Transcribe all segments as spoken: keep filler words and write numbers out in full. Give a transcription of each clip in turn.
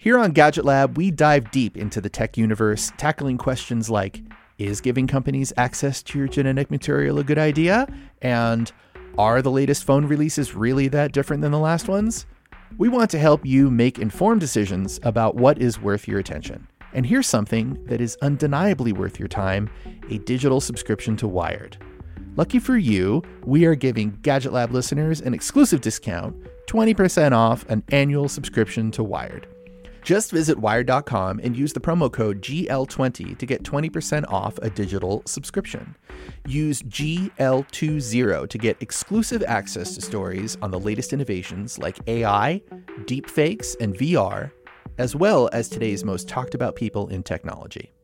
Here on Gadget Lab, we dive deep into the tech universe, tackling questions like, is giving companies access to your genetic material a good idea? And are the latest phone releases really that different than the last ones? We want to help you make informed decisions about what is worth your attention. And here's something that is undeniably worth your time, a digital subscription to Wired. Lucky for you, we are giving Gadget Lab listeners an exclusive discount, twenty percent off an annual subscription to Wired. Just visit wired dot com and use the promo code G L twenty to get twenty percent off a digital subscription. Use G L twenty to get exclusive access to stories on the latest innovations like A I, deepfakes, and V R, as well as today's most talked about people in technology.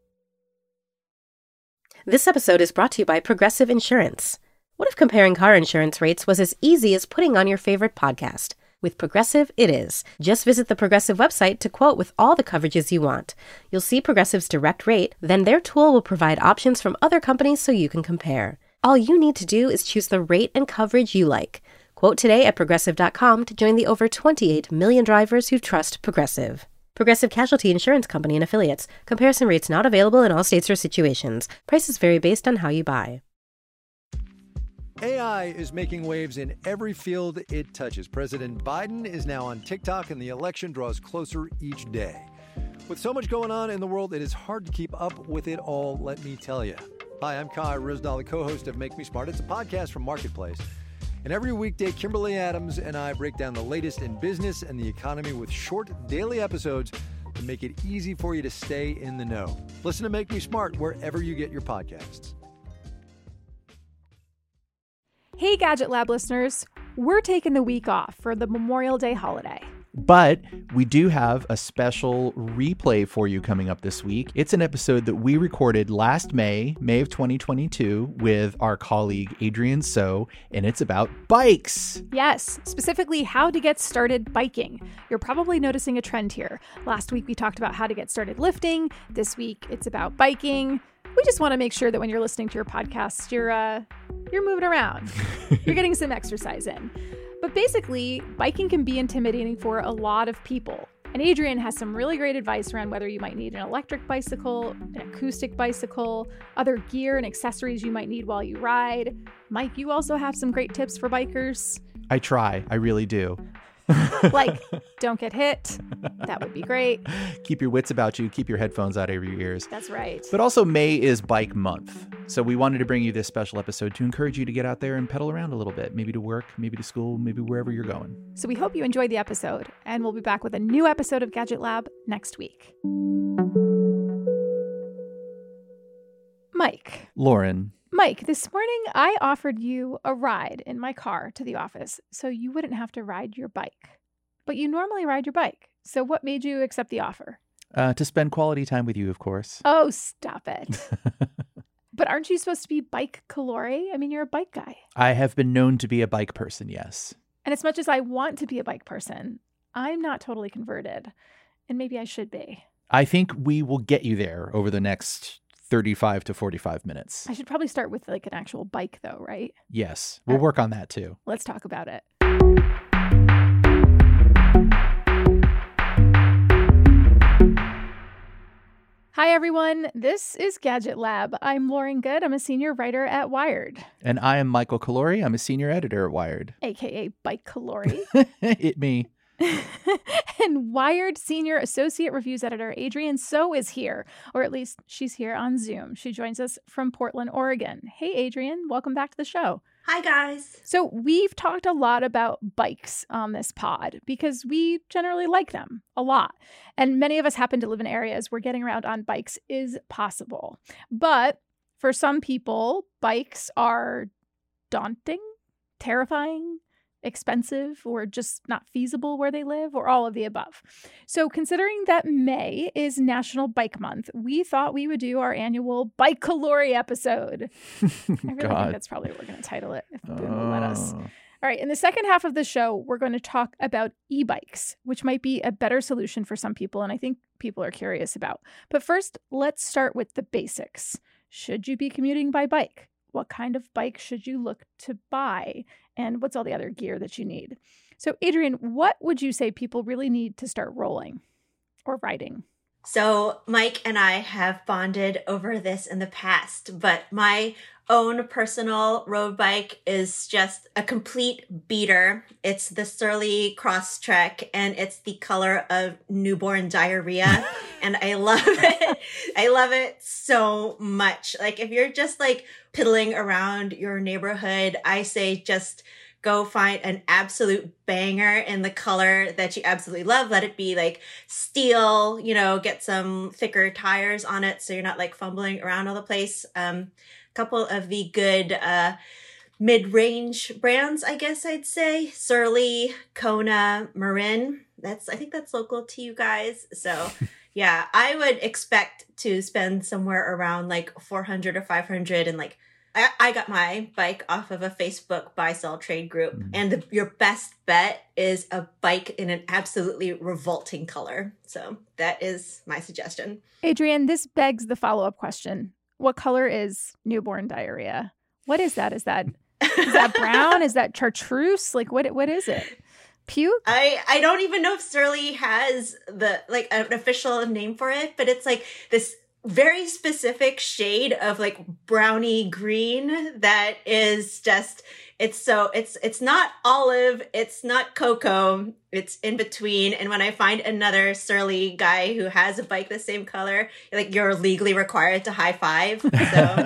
This episode is brought to you by Progressive Insurance. What if comparing car insurance rates was as easy as putting on your favorite podcast? With Progressive, it is. Just visit the Progressive website to quote with all the coverages you want. You'll see Progressive's direct rate, then their tool will provide options from other companies so you can compare. All you need to do is choose the rate and coverage you like. Quote today at progressive dot com to join the over twenty-eight million drivers who trust Progressive. Progressive Casualty Insurance Company and Affiliates. Comparison rates not available in all states or situations. Prices vary based on how you buy. A I is making waves in every field it touches. President Biden is now on TikTok, and the election draws closer each day. With so much going on in the world, it is hard to keep up with it all, let me tell you. Hi, I'm Kai Ryssdal, the co-host of Make Me Smart. It's a podcast from Marketplace. And every weekday, Kimberly Adams and I break down the latest in business and the economy with short daily episodes to make it easy for you to stay in the know. Listen to Make Me Smart wherever you get your podcasts. Hey, Gadget Lab listeners, we're taking the week off for the Memorial Day holiday. But we do have a special replay for you coming up this week. It's an episode that we recorded last May, May of twenty twenty-two, with our colleague Adrian So, and it's about bikes. Yes, specifically how to get started biking. You're probably noticing a trend here. Last week we talked about how to get started lifting. This week it's about biking. We just want to make sure that when you're listening to your podcast, you're uh, you're moving around. You're getting some exercise in. But basically, biking can be intimidating for a lot of people. And Adrian has some really great advice around whether you might need an electric bicycle, an acoustic bicycle, other gear and accessories you might need while you ride. Mike, you also have some great tips for bikers. I try. I really do. Like, don't get hit. That would be great. Keep your wits about you. Keep your headphones out of your ears. That's right. But also, May is Bike Month. So we wanted to bring you this special episode to encourage you to get out there and pedal around a little bit. Maybe to work, maybe to school, maybe wherever you're going. So we hope you enjoyed the episode. And we'll be back with a new episode of Gadget Lab next week. Mike. Lauren. Mike, this morning I offered you a ride in my car to the office so you wouldn't have to ride your bike. But you normally ride your bike. So what made you accept the offer? Uh, to spend quality time with you, of course. Oh, stop it. But aren't you supposed to be bike calori? I mean, you're a bike guy. I have been known to be a bike person, yes. And as much as I want to be a bike person, I'm not totally converted. And maybe I should be. I think we will get you there over the next thirty-five to forty-five minutes. I should probably start with like an actual bike though, right? Yes, we'll work on that too. Let's talk about it. Hi, everyone. This is Gadget Lab. I'm Lauren Good. I'm a senior writer at Wired. And I am Michael Calori. I'm a senior editor at Wired. A K A Bike Calori. It me. And Wired senior associate reviews editor Adrian So is here, or at least she's here on Zoom. She joins us from Portland, Oregon. Hey, Adrian. Welcome back to the show. Hi, guys. So we've talked a lot about bikes on this pod because we generally like them a lot. And many of us happen to live in areas where getting around on bikes is possible. But for some people, bikes are daunting, terrifying, expensive, or just not feasible where they live, or all of the above. So considering that May is National Bike Month, we thought we would do our annual Bike Calori episode. I really God. think that's probably what we're going to title it, if Boone will let us. Oh. All right, in the second half of the show, we're going to talk about e-bikes, which might be a better solution for some people, and I think people are curious about. But first, let's start with the basics. Should you be commuting by bike? What kind of bike should you look to buy? And what's all the other gear that you need? So, Adrian, what would you say people really need to start rolling? or riding? So Mike and I have bonded over this in the past, but my own personal road bike is just a complete beater. It's the Surly Crosstrek, and it's the color of newborn diarrhea. And I love it. I love it so much. Like, if you're just like piddling around your neighborhood, I say just go find an absolute banger in the color that you absolutely love. Let it be like steel, you know, get some thicker tires on it so you're not like fumbling around all the place. Um, a couple of the good uh, mid-range brands, I guess I'd say. Surly, Kona, Marin. That's, I think that's local to you guys. So yeah, I would expect to spend somewhere around like four hundred or five hundred, and like I, I got my bike off of a Facebook buy-sell trade group, mm-hmm. and the, your best bet is a bike in an absolutely revolting color. So that is my suggestion. Adrienne, this begs the follow-up question. What color is newborn diarrhea? What is that? Is that is that brown? Is that chartreuse? Like, what what is it? Puke? I, I don't even know if Surly has the like an official name for it, but it's like this very specific shade of like brownie green that is just, it's so, it's, it's not olive, it's not cocoa, it's in between. And when I find another Surly guy who has a bike the same color, like, you're legally required to high five. So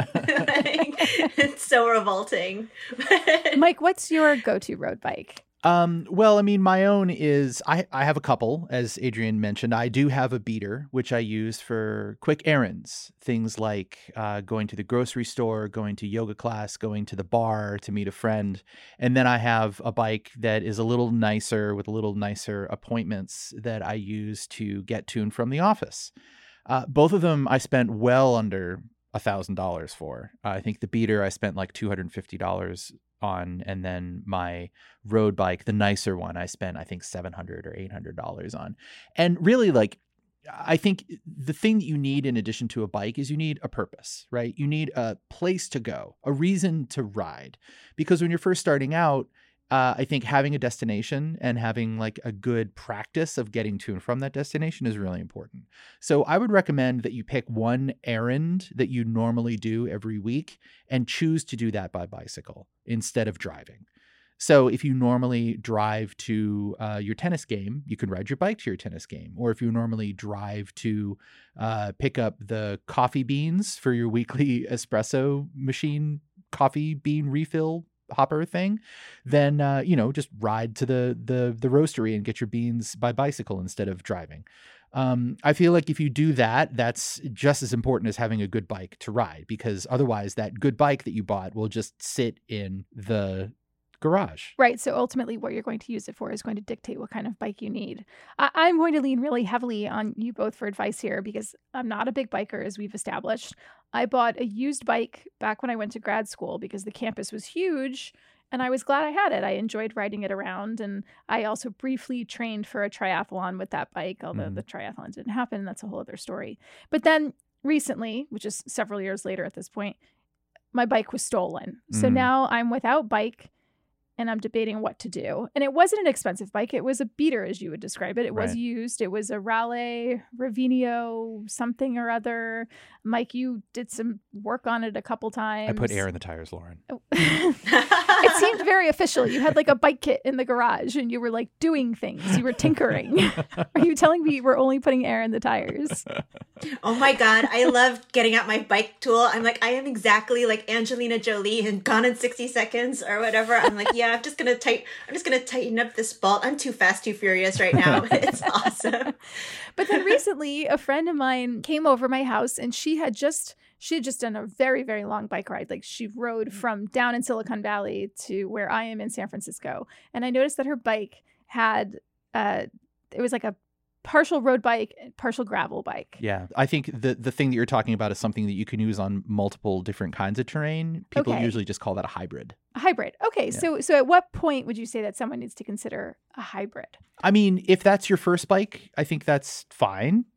like, it's so revolting. Mike, what's your go-to road bike? Um, well, I mean, my own is, I, I have a couple, as Adrienne mentioned. I do have a beater, which I use for quick errands, things like uh, going to the grocery store, going to yoga class, going to the bar to meet a friend. And then I have a bike that is a little nicer, with a little nicer appointments, that I use to get to and from the office. Uh, both of them I spent well under a thousand dollars for. Uh, I think the beater I spent like two hundred fifty dollars on, and then my road bike, the nicer one, I spent I think seven hundred or eight hundred dollars on. And really, like, I think the thing that you need in addition to a bike is you need a purpose, right? You need a place to go, a reason to ride, because when you're first starting out, Uh, I think having a destination and having like a good practice of getting to and from that destination is really important. So I would recommend that you pick one errand that you normally do every week and choose to do that by bicycle instead of driving. So if you normally drive to uh, your tennis game, you can ride your bike to your tennis game. Or if you normally drive to uh, pick up the coffee beans for your weekly espresso machine coffee bean refill hopper thing, then uh, you know, just ride to the the the roastery and get your beans by bicycle instead of driving. Um, I feel like if you do that, that's just as important as having a good bike to ride, because otherwise that good bike that you bought will just sit in the garage. Right. So ultimately what you're going to use it for is going to dictate what kind of bike you need. I- I'm going to lean really heavily on you both for advice here, because I'm not a big biker, as we've established. I bought a used bike back when I went to grad school because the campus was huge and I was glad I had it. I enjoyed riding it around, and I also briefly trained for a triathlon with that bike, although mm. the triathlon didn't happen. That's a whole other story. But then recently, which is several years later at this point, my bike was stolen. Mm. So now I'm without bike, and I'm debating what to do. And it wasn't an expensive bike. It was a beater, as you would describe it. It right. was used. It was a Raleigh Ravenio something or other. Mike, you did some work on it a couple times. I put air in the tires, Lauren. Oh. It seemed very official. You had like a bike kit in the garage and you were like doing things. You were tinkering. Are you telling me you were only putting air in the tires? Oh my God. I love getting out my bike tool. I'm like, I am exactly like Angelina Jolie in Gone in sixty seconds or whatever. I'm like, yeah, I'm just going to tighten, I'm just going to tighten up this bolt. I'm too fast, too furious right now. It's awesome. But then recently a friend of mine came over my house and she had just, she had just done a very, very long bike ride. Like she rode from down in Silicon Valley to where I am in San Francisco. And I noticed that her bike had, uh, it was like a partial road bike, partial gravel bike. Yeah. I think the the thing that you're talking about is something that you can use on multiple different kinds of terrain. People okay. usually just call that a hybrid. A hybrid. Okay. Yeah. So so at what point would you say that someone needs to consider a hybrid? I mean, if that's your first bike, I think that's fine.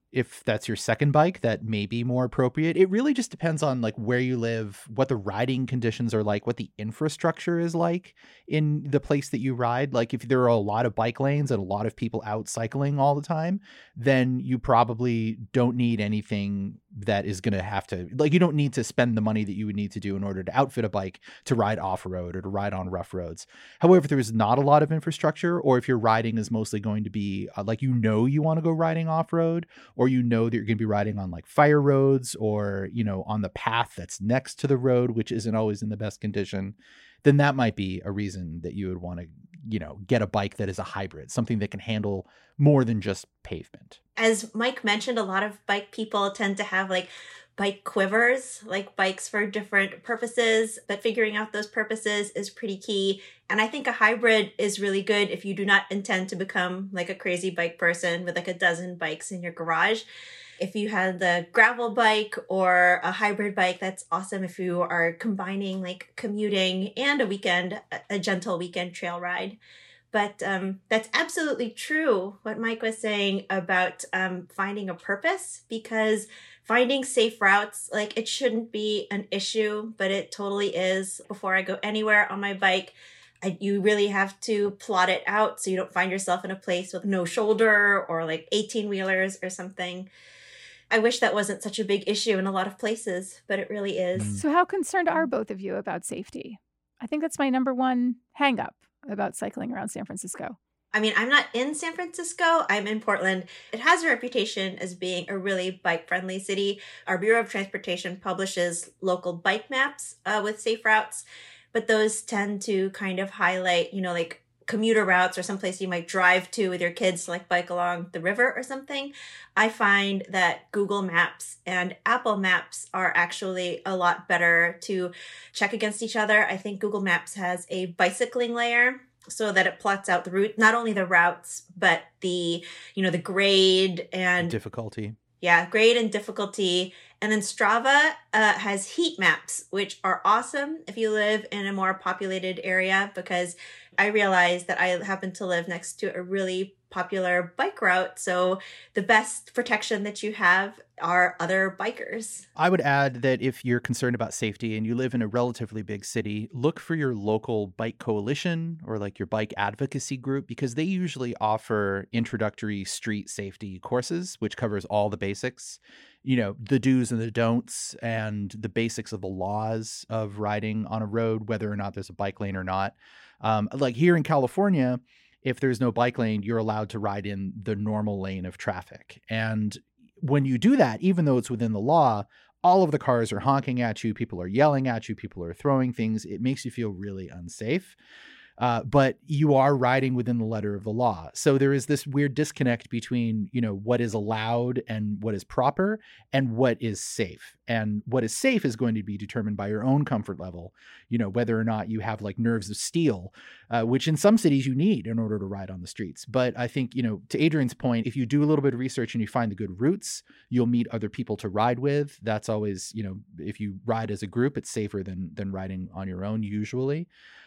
if that's your second bike, that may be more appropriate. It really just depends on like where you live, what the riding conditions are like, what the infrastructure is like in the place that you ride. Like if there are a lot of bike lanes and a lot of people out cycling all the time, then you probably don't need anything that is going to have to, like, you don't need to spend the money that you would need to do in order to outfit a bike to ride off-road or to ride on rough roads. However, if there's not a lot of infrastructure, or if your riding is mostly going to be uh, like, you know, you want to go riding off-road, or you know that you're going to be riding on like fire roads, or, you know, on the path that's next to the road, which isn't always in the best condition, then that might be a reason that you would want to, you know, get a bike that is a hybrid, something that can handle more than just pavement. As Mike mentioned, a lot of bike people tend to have like bike quivers, like bikes for different purposes, but figuring out those purposes is pretty key. And I think a hybrid is really good if you do not intend to become like a crazy bike person with like a dozen bikes in your garage. If you had the gravel bike or a hybrid bike, that's awesome. If you are combining like commuting and a weekend, a gentle weekend trail ride. But um, that's absolutely true what Mike was saying about um, finding a purpose, because finding safe routes, like it shouldn't be an issue, but it totally is. Before I go anywhere on my bike, I, you really have to plot it out so you don't find yourself in a place with no shoulder or like eighteen wheelers or something. I wish that wasn't such a big issue in a lot of places, but it really is. So how concerned are both of you about safety? I think that's my number one hang up about cycling around San Francisco. I mean, I'm not in San Francisco. I'm in Portland. It has a reputation as being a really bike-friendly city. Our Bureau of Transportation publishes local bike maps uh, with safe routes, but those tend to kind of highlight, you know, like commuter routes or someplace you might drive to with your kids to like bike along the river or something. I find that Google Maps and Apple Maps are actually a lot better to check against each other. I think Google Maps has a bicycling layer so that it plots out the route, not only the routes, but the, you know, the grade and difficulty. Yeah, grade and difficulty. And then Strava uh, has heat maps, which are awesome if you live in a more populated area, because I realized that I happen to live next to a really popular bike route. So the best protection that you have are other bikers. I would add that if you're concerned about safety and you live in a relatively big city, look for your local bike coalition or like your bike advocacy group, because they usually offer introductory street safety courses, which covers all the basics, you know, the do's and the don'ts and the basics of the laws of riding on a road, whether or not there's a bike lane or not. Um, like here in California, if there's no bike lane, you're allowed to ride in the normal lane of traffic. And when you do that, even though it's within the law, all of the cars are honking at you. People are yelling at you. People are throwing things. It makes you feel really unsafe. Uh, but you are riding within the letter of the law. So there is this weird disconnect between, you know, what is allowed and what is proper and what is safe. And what is safe is going to be determined by your own comfort level, you know, whether or not you have like nerves of steel, uh, which in some cities you need in order to ride on the streets. But I think, you know, to Adrian's point, if you do a little bit of research and you find the good routes, you'll meet other people to ride with. That's always, you know, if you ride as a group, it's safer than than riding on your own usually.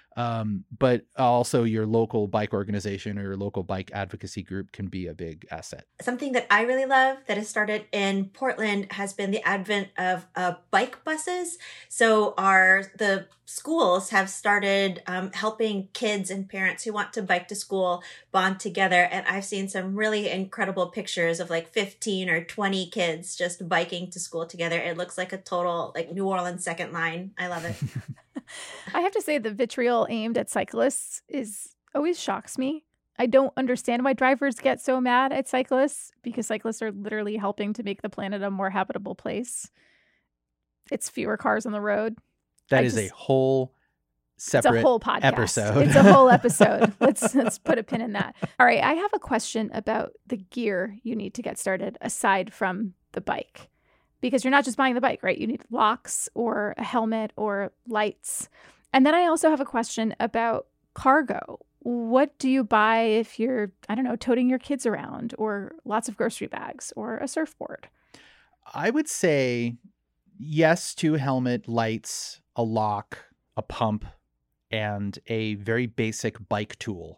Um, but also your local bike organization or your local bike advocacy group can be a big asset. Something that I really love that has started in Portland has been the advent of uh, bike buses. So our the schools have started um, helping kids and parents who want to bike to school bond together. And I've seen some really incredible pictures of like fifteen or twenty kids just biking to school together. It looks like a total like New Orleans second line. I love it. I have to say the vitriol aimed at cyclists is always shocks me. I don't understand why drivers get so mad at cyclists, because cyclists are literally helping to make the planet a more habitable place. It's fewer cars on the road. That I is just, a whole separate it's a whole podcast. episode. It's a whole episode. let's let's put a pin in that. All right, I have a question about the gear you need to get started aside from the bike. Because you're not just buying the bike, right? You need locks or a helmet or lights. And then I also have a question about cargo. What do you buy if you're, I don't know, toting your kids around, or lots of grocery bags or a surfboard? I would say yes to helmet, lights, a lock, a pump, and a very basic bike tool,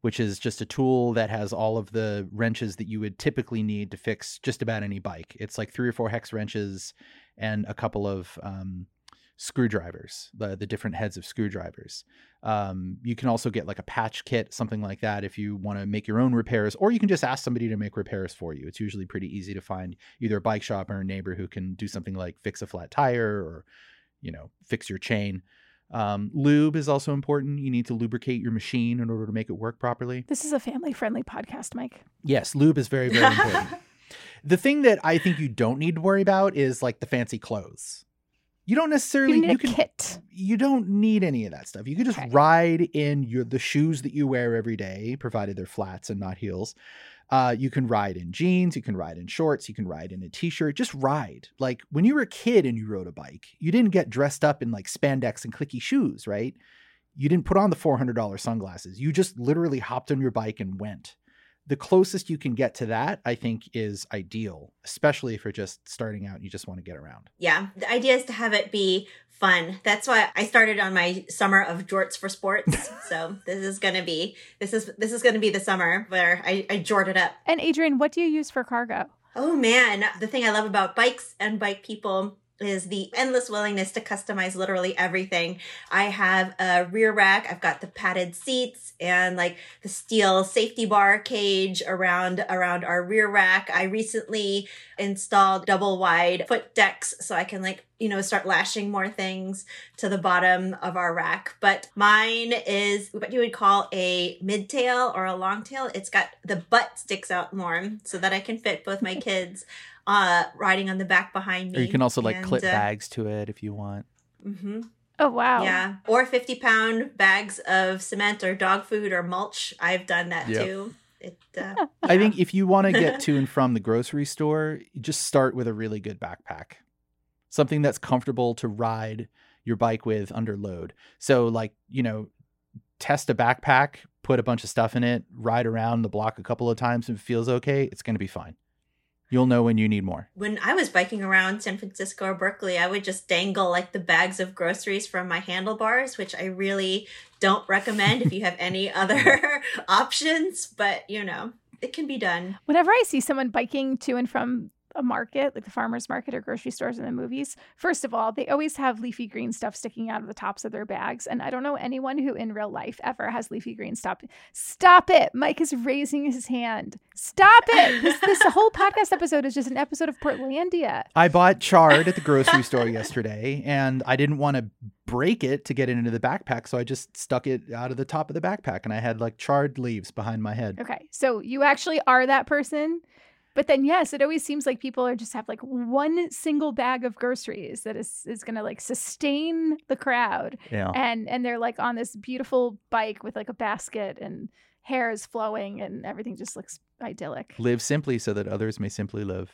which is just a tool that has all of the wrenches that you would typically need to fix just about any bike. It's like three or four hex wrenches and a couple of um, screwdrivers, the, the different heads of screwdrivers. Um, you can also get like a patch kit, something like that, if you want to make your own repairs, or you can just ask somebody to make repairs for you. It's usually pretty easy to find either a bike shop or a neighbor who can do something like fix a flat tire or, you know, fix your chain. Um, lube is also important. You need to lubricate your machine in order to make it work properly. This is a family-friendly podcast, Mike. Yes, lube is very, very important. The thing that I think you don't need to worry about is like the fancy clothes. You don't necessarily you need you a can, kit. You don't need any of that stuff. You can just okay. ride in your the shoes that you wear every day, provided they're flats and not heels. Uh, you can ride in jeans, you can ride in shorts, you can ride in a t-shirt, just ride. Like when you were a kid and you rode a bike, you didn't get dressed up in like spandex and clicky shoes, right? You didn't put on the four hundred dollars sunglasses. You just literally hopped on your bike and went. The closest you can get to that, I think, is ideal, especially if you're just starting out and you just want to get around. Yeah, the idea is to have it be fun. That's why I started on my summer of jorts for sports. So this is gonna be this is this is gonna be the summer where I, I jort it up. And Adrienne, what do you use for cargo? Oh man, the thing I love about bikes and bike people is the endless willingness to customize literally everything. I have a rear rack. I've got the padded seats and like the steel safety bar cage around around our rear rack. I recently installed double wide foot decks so I can like, you know, start lashing more things to the bottom of our rack. But mine is what you would call a mid-tail or a long tail. It's got the butt sticks out more so that I can fit both my kids uh riding on the back behind me. Or you can also like and, clip uh, bags to it if you want. Mm-hmm. Oh, wow. Yeah. Or fifty pound bags of cement or dog food or mulch. I've done that Yep. too. It, uh, I think if you want to get to and from the grocery store, you just start with a really good backpack. Something that's comfortable to ride your bike with under load. So like, you know, test a backpack, put a bunch of stuff in it, ride around the block a couple of times. If it feels okay, it's going to be fine. You'll know when you need more. when I was biking around San Francisco or Berkeley, I would just dangle like the bags of groceries from my handlebars, which I really don't recommend if you have any other options. But, you know, it can be done. Whenever I see someone biking to and from a market, like the farmer's market or grocery stores in the movies, first of all, they always have leafy green stuff sticking out of the tops of their bags. And I don't know anyone who in real life ever has leafy green stuff. Stop it. Mike is raising his hand. Stop it. This, this whole podcast episode is just an episode of Portlandia. I bought chard at the grocery store yesterday, and I didn't want to break it to get it into the backpack, so I just stuck it out of the top of the backpack, and I had like charred leaves behind my head. Okay. So you actually are that person. But then, yes, it always seems like people are just have like one single bag of groceries that is, is going to like sustain the crowd. Yeah. And and they're like on this beautiful bike with like a basket and hair is flowing and everything just looks idyllic. Live simply so that others may simply live.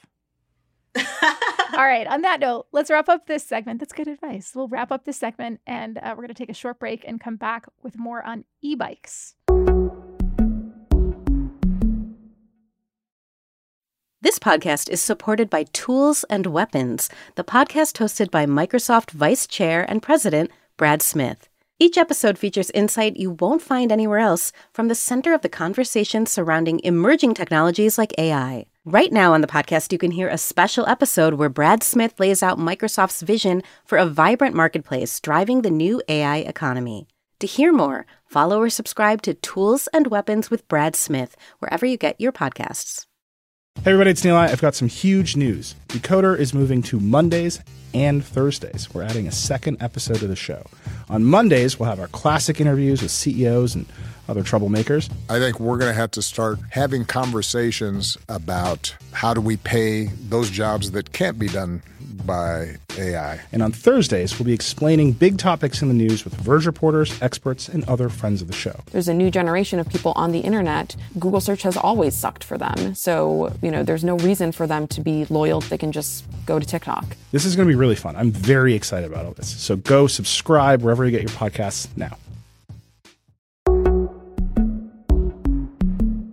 All right. On that note, let's wrap up this segment. That's good advice. We'll wrap up this segment and uh, we're going to take a short break and come back with more on e-bikes. This podcast is supported by Tools and Weapons, the podcast hosted by Microsoft Vice Chair and President Brad Smith. Each episode features insight you won't find anywhere else from the center of the conversation surrounding emerging technologies like A I. Right now on the podcast, you can hear a special episode where Brad Smith lays out Microsoft's vision for a vibrant marketplace driving the new A I economy. To hear more, follow or subscribe to Tools and Weapons with Brad Smith wherever you get your podcasts. Hey everybody, it's Neil. I've got some huge news. Decoder is moving to Mondays and Thursdays. We're adding a second episode to the show. On Mondays, we'll have our classic interviews with C E Os and other troublemakers. I think we're going to have to start having conversations about how do we pay those jobs that can't be done by A I. And on Thursdays, we'll be explaining big topics in the news with Verge reporters, experts, and other friends of the show. There's a new generation of people on the internet. Google search has always sucked for them. So, you know, there's no reason for them to be loyal. They can just go to TikTok. This is going to be really fun. I'm very excited about all this. So go subscribe wherever you get your podcasts now.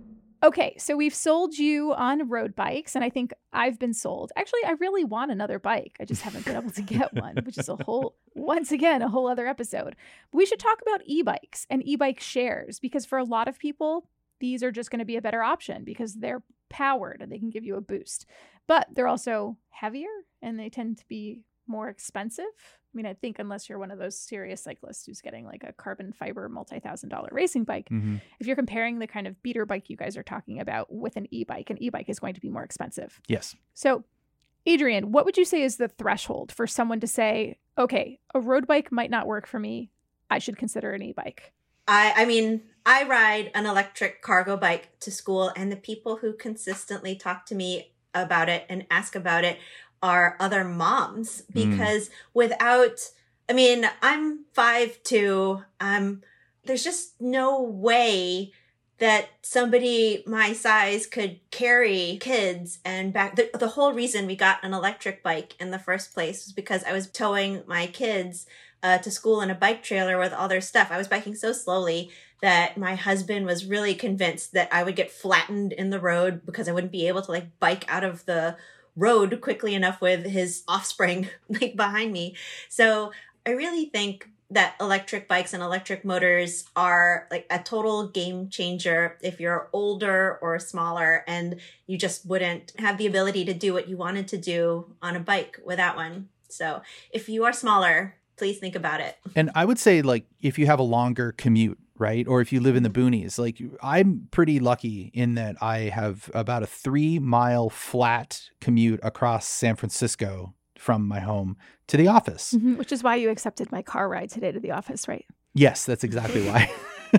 Okay, so we've sold you on road bikes, and I think I've been sold. Actually, I really want another bike. I just haven't been able to get one, which is a whole, once again, a whole other episode. We should talk about e-bikes and e-bike shares, because for a lot of people, these are just going to be a better option because they're powered and they can give you a boost. But they're also heavier and they tend to be more expensive. I mean, I think unless you're one of those serious cyclists who's getting like a carbon fiber multi-thousand dollar racing bike, Mm-hmm. if you're comparing the kind of beater bike you guys are talking about with an e-bike, an e-bike is going to be more expensive. Yes. So, Adrienne, what would you say is the threshold for someone to say, okay, a road bike might not work for me. I should consider an e-bike? I, I mean, I ride an electric cargo bike to school, and the people who consistently talk to me about it and ask about it are other moms, because mm. without, I mean, I'm five two, um, there's just no way that somebody my size could carry kids and back. The, the whole reason we got an electric bike in the first place was because I was towing my kids uh, to school in a bike trailer with all their stuff. I was biking so slowly that my husband was really convinced that I would get flattened in the road because I wouldn't be able to like bike out of the road quickly enough with his offspring like behind me. So I really think that electric bikes and electric motors are like a total game changer if you're older or smaller and you just wouldn't have the ability to do what you wanted to do on a bike without one. So if you are smaller, please think about it. And I would say, like, if you have a longer commute, right? Or if you live in the boonies, like I'm pretty lucky in that I have about a three mile flat commute across San Francisco from my home to the office. Mm-hmm, which is why you accepted my car ride today to the office, right? Yes, that's exactly why.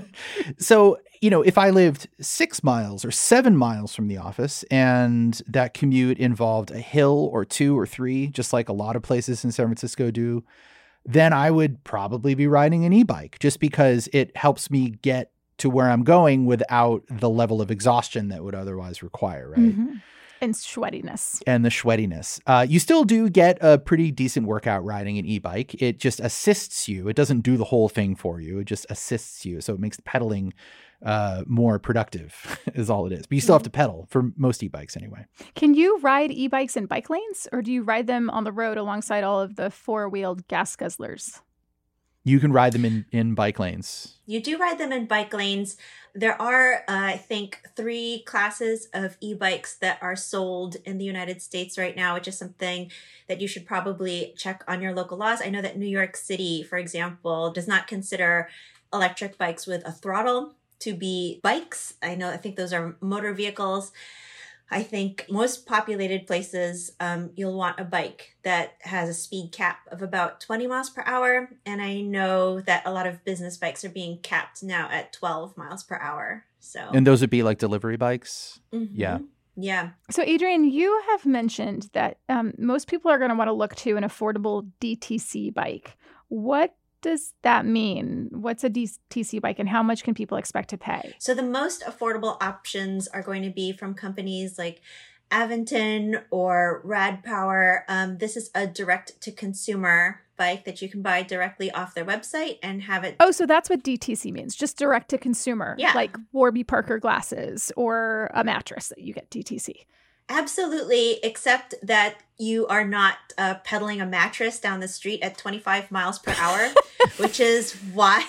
So, you know, if I lived six miles or seven miles from the office and that commute involved a hill or two or three, just like a lot of places in San Francisco do, then I would probably be riding an e-bike just because it helps me get to where I'm going without the level of exhaustion that would otherwise require, right? Mm-hmm. And sweatiness. And the sweatiness. Uh, you still do get a pretty decent workout riding an e-bike. It just assists you. It doesn't do the whole thing for you. It just assists you. So it makes the pedaling uh, more productive is all it is. But you still have to pedal for most e-bikes anyway. Can you ride e-bikes in bike lanes, or do you ride them on the road alongside all of the four-wheeled gas guzzlers? You can ride them in, in bike lanes. You do ride them in bike lanes. There are, uh, I think, three classes of e-bikes that are sold in the United States right now, which is something that you should probably check on your local laws. I know that New York City, for example, does not consider electric bikes with a throttle to be bikes. I know, I think those are motor vehicles. I think most populated places, um, you'll want a bike that has a speed cap of about twenty miles per hour. And I know that a lot of business bikes are being capped now at twelve miles per hour. So, and those would be like delivery bikes. Mm-hmm. Yeah. Yeah. So, Adrienne, you have mentioned that um, most people are going to want to look to an affordable D T C bike. What does that mean? What's a D T C bike and how much can people expect to pay? So the most affordable options are going to be from companies like Aventon or Rad Power. Um, this is a direct-to-consumer bike that you can buy directly off their website and have it. Oh, so that's what D T C means, just direct-to-consumer. Yeah. Like Warby Parker glasses or a mattress that you get D T C. Absolutely, except that you are not uh, pedaling a mattress down the street at twenty-five miles per hour, which is why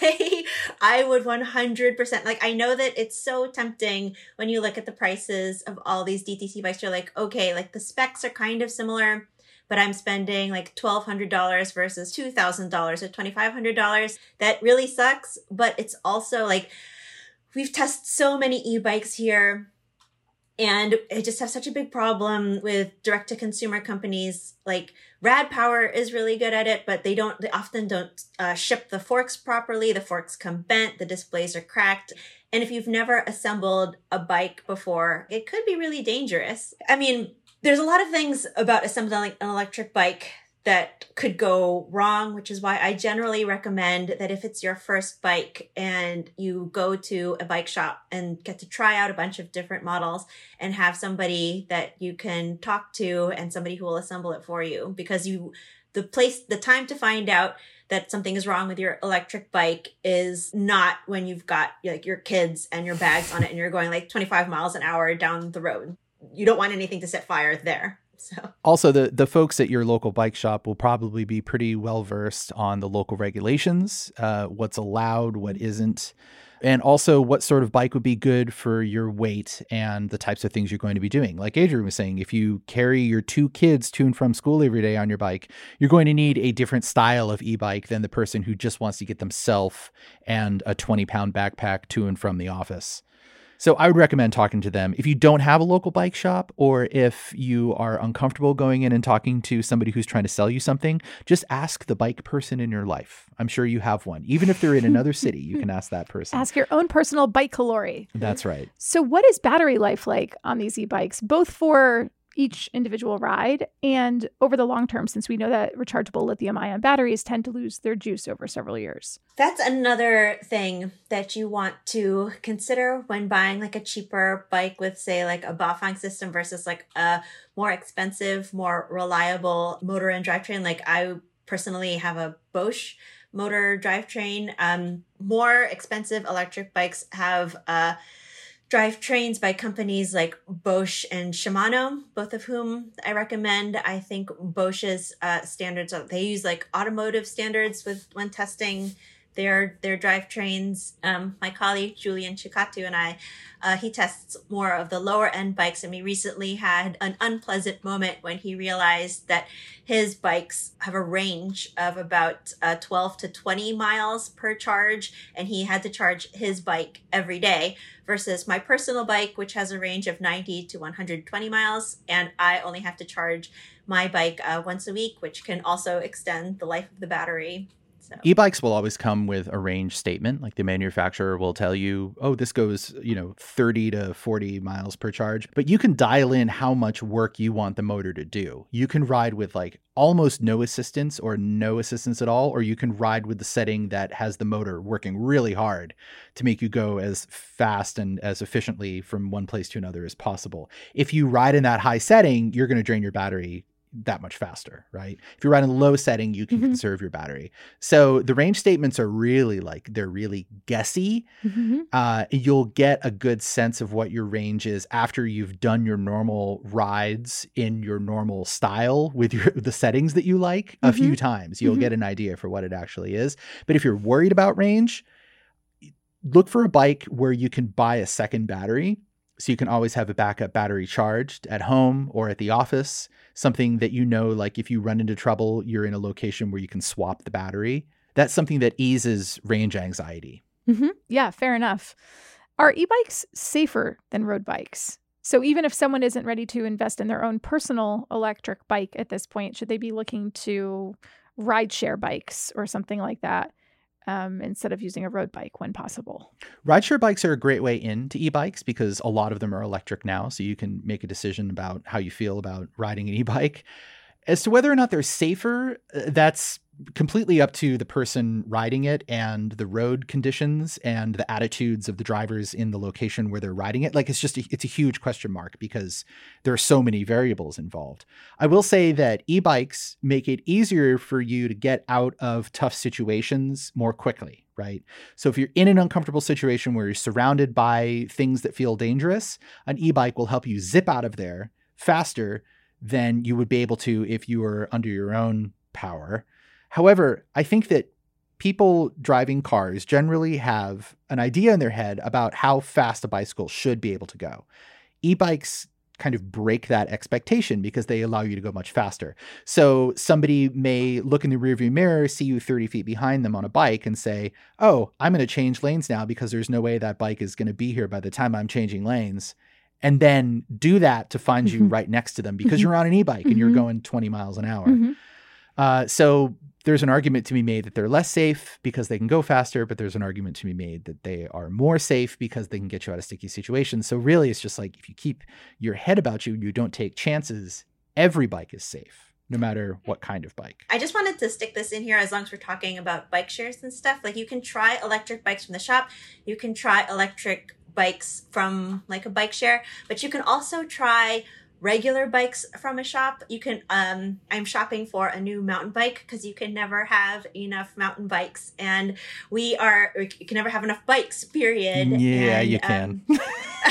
I would one hundred percent, like, I know that it's so tempting when you look at the prices of all these D T C bikes. You're like, okay, like the specs are kind of similar, but I'm spending like twelve hundred dollars versus two thousand dollars or twenty-five hundred dollars. That really sucks, but it's also like, we've tested so many e-bikes here. And I just have such a big problem with direct-to-consumer companies. Like Rad Power is really good at it, but they don't. They often don't uh, ship the forks properly. The forks come bent. The displays are cracked. And if you've never assembled a bike before, it could be really dangerous. I mean, there's a lot of things about assembling an electric bike that could go wrong, which is why I generally recommend that if it's your first bike and you go to a bike shop and get to try out a bunch of different models and have somebody that you can talk to and somebody who will assemble it for you, because you, the place, the time to find out that something is wrong with your electric bike is not when you've got like your kids and your bags on it and you're going like twenty-five miles an hour down the road. You don't want anything to set fire there. So. Also, the, the folks at your local bike shop will probably be pretty well versed on the local regulations, uh, what's allowed, what isn't, and also what sort of bike would be good for your weight and the types of things you're going to be doing. Like Adrian was saying, if you carry your two kids to and from school every day on your bike, you're going to need a different style of e-bike than the person who just wants to get themselves and a twenty pound backpack to and from the office. So I would recommend talking to them. If you don't have a local bike shop, or if you are uncomfortable going in and talking to somebody who's trying to sell you something, just ask the bike person in your life. I'm sure you have one. Even if they're in another city, you can ask that person. Ask your own personal bike calori. That's right. So what is battery life like on these e-bikes, both for each individual ride and over the long term, since we know that rechargeable lithium ion batteries tend to lose their juice over several years? That's another thing that you want to consider when buying like a cheaper bike with, say, like a Bafang system versus like a more expensive, more reliable motor and drivetrain. Like I personally have a Bosch motor drivetrain. Um, more expensive electric bikes have a drivetrains by companies like Bosch and Shimano, both of whom I recommend. I think Bosch's uh, standards, they use like automotive standards with when testing their their drivetrains. Um, my colleague Julian Chikatu and I, uh, he tests more of the lower end bikes, and we recently had an unpleasant moment when he realized that his bikes have a range of about uh, twelve to twenty miles per charge, and he had to charge his bike every day versus my personal bike, which has a range of ninety to one hundred twenty miles, and I only have to charge my bike uh, once a week, which can also extend the life of the battery. So. E-bikes will always come with a range statement. Like the manufacturer will tell you, oh, this goes, you know, thirty to forty miles per charge. But you can dial in how much work you want the motor to do. You can ride with like almost no assistance or no assistance at all, or you can ride with the setting that has the motor working really hard to make you go as fast and as efficiently from one place to another as possible. If you ride in that high setting, you're going to drain your battery that much faster, right? If you're riding a low setting, you can mm-hmm. conserve your battery. So the range statements are really like, they're really guessy. Mm-hmm. Uh, you'll get a good sense of what your range is after you've done your normal rides in your normal style with your the settings that you like a mm-hmm. few times. You'll mm-hmm. get an idea for what it actually is. But if you're worried about range, look for a bike where you can buy a second battery. So you can always have a backup battery charged at home or at the office, something that you know, like if you run into trouble, you're in a location where you can swap the battery. That's something that eases range anxiety. Mm-hmm. Yeah, fair enough. Are e-bikes safer than road bikes? So even if someone isn't ready to invest in their own personal electric bike at this point, should they be looking to rideshare bikes or something like that? Um, instead of using a road bike when possible. Rideshare bikes are a great way into e-bikes because a lot of them are electric now, so you can make a decision about how you feel about riding an e-bike. As to whether or not they're safer, that's completely up to the person riding it and the road conditions and the attitudes of the drivers in the location where they're riding it. Like it's just, a, it's a huge question mark because there are so many variables involved. I will say that e-bikes make it easier for you to get out of tough situations more quickly, right? So if you're in an uncomfortable situation where you're surrounded by things that feel dangerous, an e-bike will help you zip out of there faster than you would be able to if you were under your own power. However, I think that people driving cars generally have an idea in their head about how fast a bicycle should be able to go. E-bikes kind of break that expectation because they allow you to go much faster. So somebody may look in the rearview mirror, see you thirty feet behind them on a bike and say, oh, I'm going to change lanes now because there's no way that bike is going to be here by the time I'm changing lanes. And then do that to find mm-hmm. you right next to them because mm-hmm. you're on an e-bike mm-hmm. and you're going twenty miles an hour. Mm-hmm. Uh, so there's an argument to be made that they're less safe because they can go faster, but there's an argument to be made that they are more safe because they can get you out of sticky situations. So really, it's just like if you keep your head about you, you don't take chances, every bike is safe, no matter what kind of bike. I just wanted to stick this in here as long as we're talking about bike shares and stuff. Like you can try electric bikes from the shop. You can try electric bikes from like a bike share, but you can also try regular bikes from a shop. You can, um, I'm shopping for a new mountain bike because you can never have enough mountain bikes. And we are, you can never have enough bikes, period. Yeah, and, you can. Um,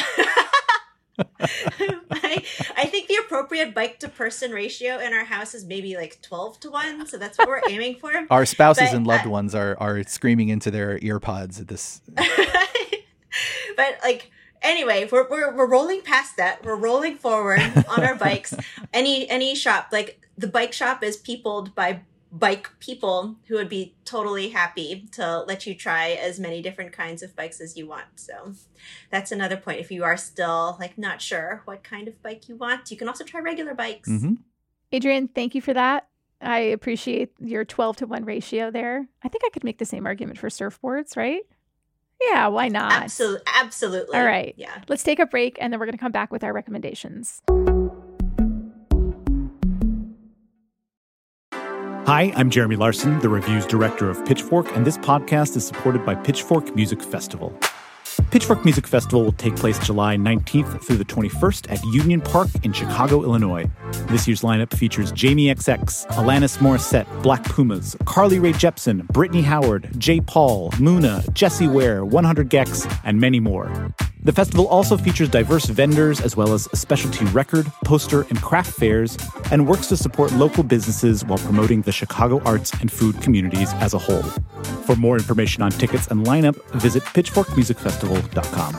I, I think the appropriate bike to person ratio in our house is maybe like twelve to one. So that's what we're aiming for. Our spouses but, and loved uh, ones are, are screaming into their ear pods at this. But like, anyway, we're, we're, we're rolling past that. We're rolling forward on our bikes. Any, any shop, like the bike shop is peopled by bike people who would be totally happy to let you try as many different kinds of bikes as you want. So that's another point. If you are still like not sure what kind of bike you want, you can also try regular bikes. Mm-hmm. Adrienne, thank you for that. I appreciate your twelve to one ratio there. I think I could make the same argument for surfboards, right? Yeah, why not? Absolutely. Absolutely. All right. Yeah. Let's take a break and then we're going to come back with our recommendations. Hi, I'm Jeremy Larson, the Reviews Director of Pitchfork, and this podcast is supported by Pitchfork Music Festival. Pitchfork Music Festival will take place July nineteenth through the twenty-first at Union Park in Chicago, Illinois. This year's lineup features Jamie X X, Alanis Morissette, Black Pumas, Carly Rae Jepsen, Brittany Howard, J. Paul, Muna, Jessie Ware, one hundred gecs, and many more. The festival also features diverse vendors as well as specialty record, poster, and craft fairs, and works to support local businesses while promoting the Chicago arts and food communities as a whole. For more information on tickets and lineup, visit pitchfork music festival dot com.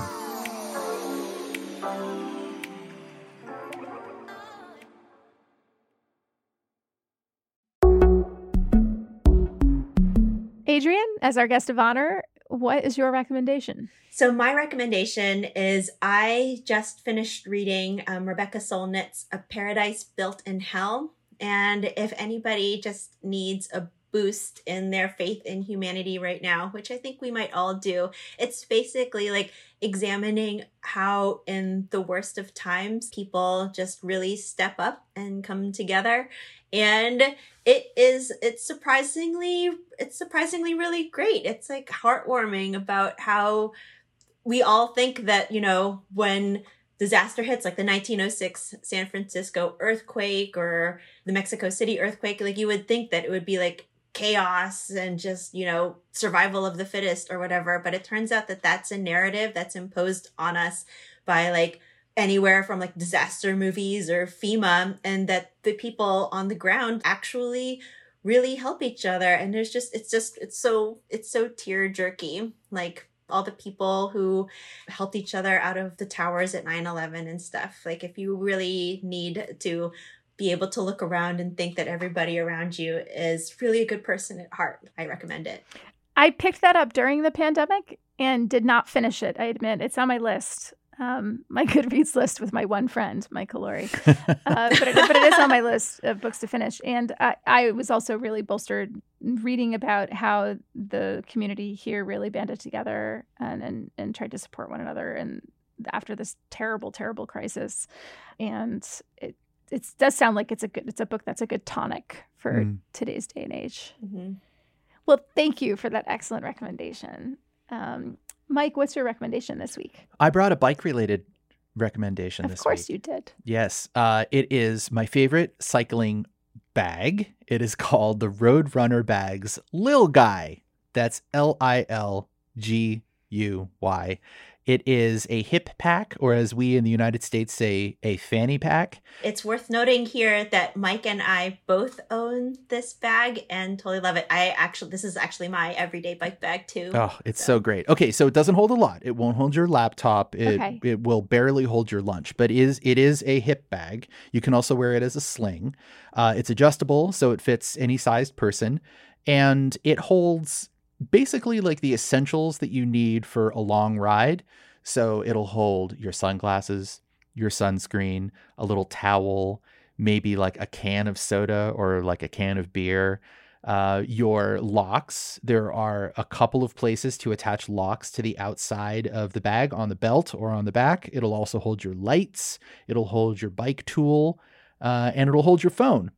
Adrienne, as our guest of honor, what is your recommendation? So my recommendation is I just finished reading um, Rebecca Solnit's A Paradise Built in Hell. And if anybody just needs a boost in their faith in humanity right now, which I think we might all do, it's basically like examining how in the worst of times, people just really step up and come together. And it is, it's surprisingly, it's surprisingly really great. It's like heartwarming about how we all think that, you know, when disaster hits, like the nineteen oh six San Francisco earthquake or the Mexico City earthquake, like you would think that it would be like chaos and just, you know, survival of the fittest or whatever. But it turns out that that's a narrative that's imposed on us by like anywhere from like disaster movies or FEMA, and that the people on the ground actually really help each other. And there's just, it's just, it's so, it's so tear jerky. Like all the people who helped each other out of the towers at nine eleven and stuff. Like if you really need to be able to look around and think that everybody around you is really a good person at heart, I recommend it. I picked that up during the pandemic and did not finish it. I admit it's on my list. Um, my Goodreads list with my one friend, Mike Calori. Uh, but, it, but it is on my list of books to finish. And I, I was also really bolstered reading about how the community here really banded together and, and, and tried to support one another and after this terrible, terrible crisis. And it it does sound like it's a good, it's a book that's a good tonic for mm. today's day and age. Mm-hmm. Well, thank you for that excellent recommendation. Um, Mike, what's your recommendation this week? I brought a bike-related recommendation of this week. Of course you did. Yes. Uh, it is my favorite cycling bag. It is called the Roadrunner Bags Lil Guy. That's L I L G U Y. It is a hip pack, or as we in the United States say, a fanny pack. It's worth noting here that Mike and I both own this bag and totally love it. I actually, this is actually my everyday bike bag too. Oh, it's so, so great. Okay, so it doesn't hold a lot. It won't hold your laptop. It okay. it will barely hold your lunch, but it is it is a hip bag. You can also wear it as a sling. Uh, it's adjustable, so it fits any sized person, and it holds basically like the essentials that you need for a long ride. So it'll hold your sunglasses, your sunscreen, a little towel, maybe like a can of soda or like a can of beer, uh, your locks. There are a couple of places to attach locks to the outside of the bag on the belt or on the back. It'll also hold your lights. It'll hold your bike tool, uh, and it'll hold your phone.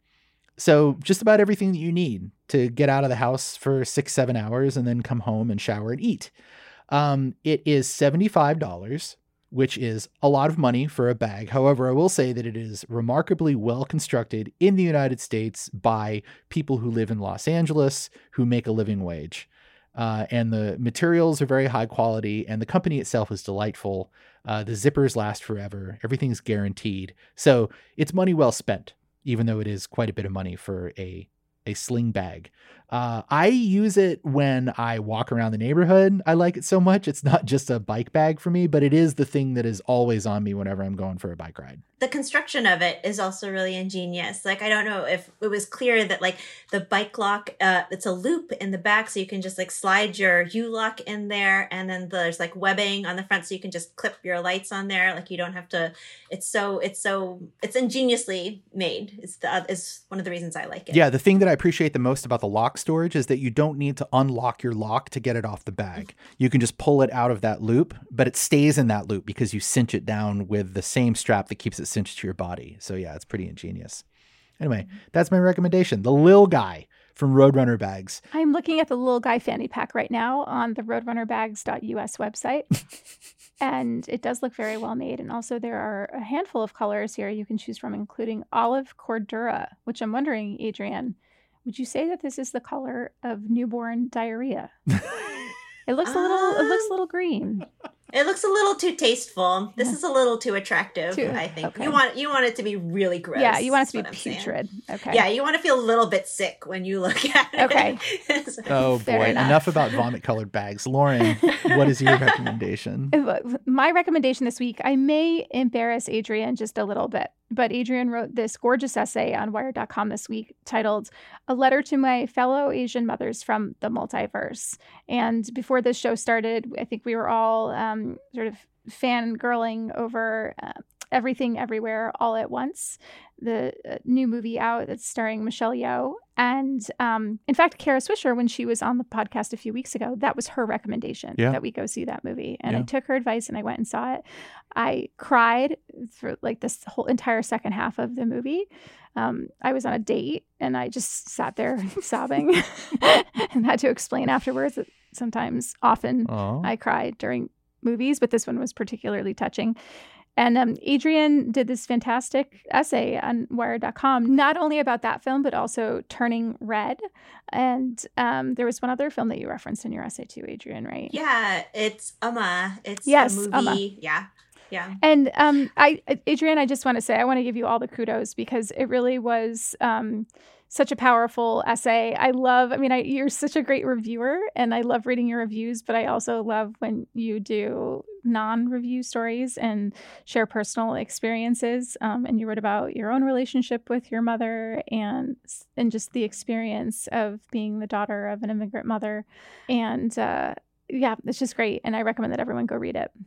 So just about everything that you need to get out of the house for six, seven hours and then come home and shower and eat. Um, it is seventy-five dollars, which is a lot of money for a bag. However, I will say that it is remarkably well constructed in the United States by people who live in Los Angeles who make a living wage. Uh, and the materials are very high quality, and the company itself is delightful. Uh, the zippers last forever. Everything's guaranteed. So it's money well spent, even though it is quite a bit of money for a a sling bag. Uh, I use it when I walk around the neighborhood. I like it so much. It's not just a bike bag for me, but it is the thing that is always on me whenever I'm going for a bike ride. The construction of it is also really ingenious. Like, I don't know if it was clear that like the bike lock, uh, it's a loop in the back, so you can just like slide your U-lock in there. And then there's like webbing on the front, so you can just clip your lights on there. Like, you don't have to, it's so, it's so, it's ingeniously made. It's the, is one of the reasons I like it. Yeah. The thing that I appreciate the most about the lock storage is that you don't need to unlock your lock to get it off the bag. You can just pull it out of that loop, but it stays in that loop because you cinch it down with the same strap that keeps it cinched to your body. So yeah, it's pretty ingenious. Anyway, that's my recommendation. The Lil Guy from Roadrunner Bags. I'm looking at the Lil Guy fanny pack right now on the roadrunner bags dot U S website. And it does look very well made. And also there are a handful of colors here you can choose from, including olive cordura, which I'm wondering, Adrienne, would you say that this is the color of newborn diarrhea? It looks a little, it looks a little green. It looks a little too tasteful. This is a little too attractive, Too- I think. okay. You want you want it to be really gross. Yeah, you want it to is be what I'm saying. putrid. Okay. Yeah, you want to feel a little bit sick when you look at it. Okay. Oh Fair boy, enough. enough about vomit colored bags. Lauren, what is your recommendation? My recommendation this week, I may embarrass Adrienne just a little bit, but Adrienne wrote this gorgeous essay on wired dot com this week titled A Letter to My Fellow Asian Mothers from the Multiverse. And before this show started, I think we were all um, sort of fangirling over uh, Everything Everywhere All at Once, the uh, new movie out that's starring Michelle Yeoh. And um, in fact, Kara Swisher, when she was on the podcast a few weeks ago, that was her recommendation Yeah. that we go see that movie. And Yeah. I took her advice and I went and saw it. I cried for like this whole entire second half of the movie. Um, I was on a date and I just sat there sobbing and had to explain afterwards that sometimes, often, Aw. I cried during movies, but this one was particularly touching. And um, Adrienne did this fantastic essay on wired dot com, not only about that film, but also Turning Red. And um, there was one other film that you referenced in your essay too, Adrienne, right? Yeah, it's Uma. It's Yes, a movie. Uma. Yeah. Yeah. And um, I, Adrienne, I just want to say, I want to give you all the kudos because it really was um, such a powerful essay. I love, I mean, I, you're such a great reviewer and I love reading your reviews, but I also love when you do non-review stories and share personal experiences. Um, and you wrote about your own relationship with your mother and, and just the experience of being the daughter of an immigrant mother. And uh, yeah, it's just great. And I recommend that everyone go read it.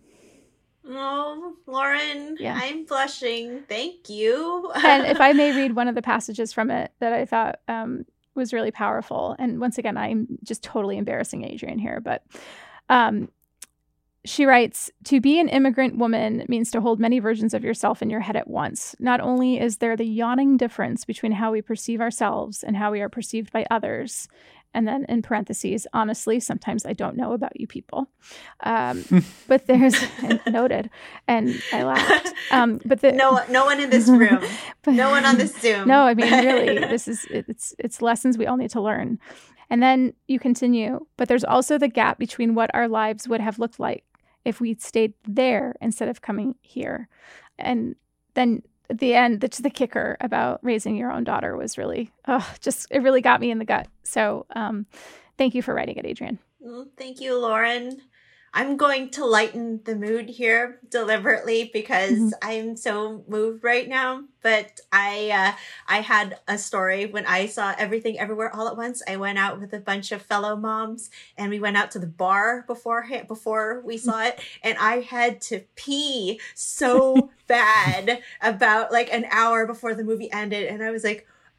Oh, Lauren, Yeah. I'm blushing. Thank you. And if I may read one of the passages from it that I thought um, was really powerful. And once again, I'm just totally embarrassing Adrienne here, but um, she writes, to be an immigrant woman means to hold many versions of yourself in your head at once. Not only is there the yawning difference between how we perceive ourselves and how we are perceived by others, and then in parentheses, honestly, sometimes I don't know about you people. Um, but there's noted, and I laughed. Um, but the, no, no one in this room. but- No one on this Zoom. No, I mean, really, this is it's it's lessons we all need to learn. And then you continue, but there's also the gap between what our lives would have looked like if we'd stayed there instead of coming here. And then at the end, the, the kicker about raising your own daughter was really, oh, just, it really got me in the gut. So um, thank you for writing it, Adrienne. Well, thank you, Lauren. I'm going to lighten the mood here deliberately because Mhm. I'm so moved right now. But I uh, I had a story when I saw Everything Everywhere All at Once. I went out with a bunch of fellow moms and we went out to the bar before before we saw it. And I had to pee so bad about like an hour before the movie ended. And I was like,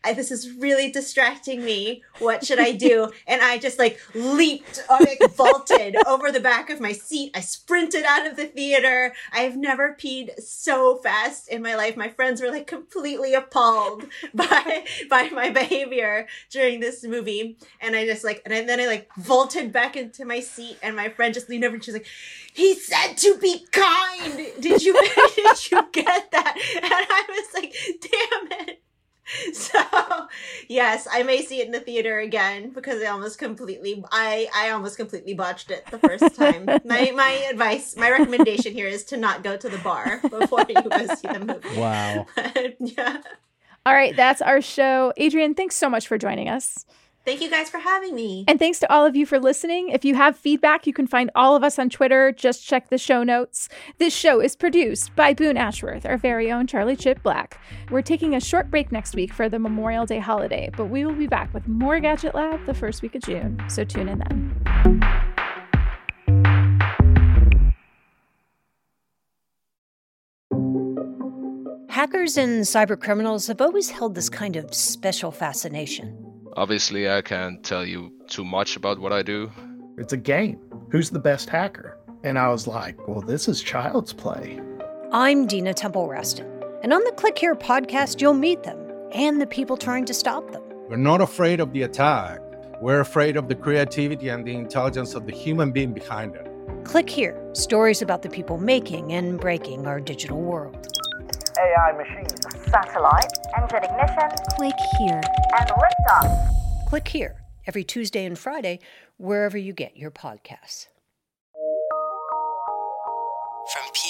I, this is really distracting me. What should I do? And I just like leaped, or like vaulted over the back of my seat. I sprinted out of the theater. I've never peed so fast in my life. My friends were like completely appalled by, by my behavior during this movie. And I just like, and then I like vaulted back into my seat, and my friend just leaned over and she was like, he said to be kind. Did you, did you get that? And I was like, damn it. So yes, I may see it in the theater again because I almost completely, I, I almost completely botched it the first time. my, my advice, my recommendation here is to not go to the bar before you go see the movie. Wow. But, yeah. All right, that's our show. Adrienne, thanks so much for joining us. Thank you guys for having me. And thanks to all of you for listening. If you have feedback, you can find all of us on Twitter. Just check the show notes. This show is produced by Boone Ashworth, our very own Charlie Chip Black. We're taking a short break next week for the Memorial Day holiday, but we will be back with more Gadget Lab the first week of June, so tune in then. Hackers and cybercriminals have always held this kind of special fascination. Obviously, I can't tell you too much about what I do. It's a game. Who's the best hacker? And I was like, well, this is child's play. I'm Dina Temple-Raston, and on the Click Here podcast, you'll meet them and the people trying to stop them. We're not afraid of the attack. We're afraid of the creativity and the intelligence of the human being behind it. Click Here, stories about the people making and breaking our digital world. A I machines, satellite, engine ignition, click here, and liftoff. Click Here, every Tuesday and Friday, wherever you get your podcasts. From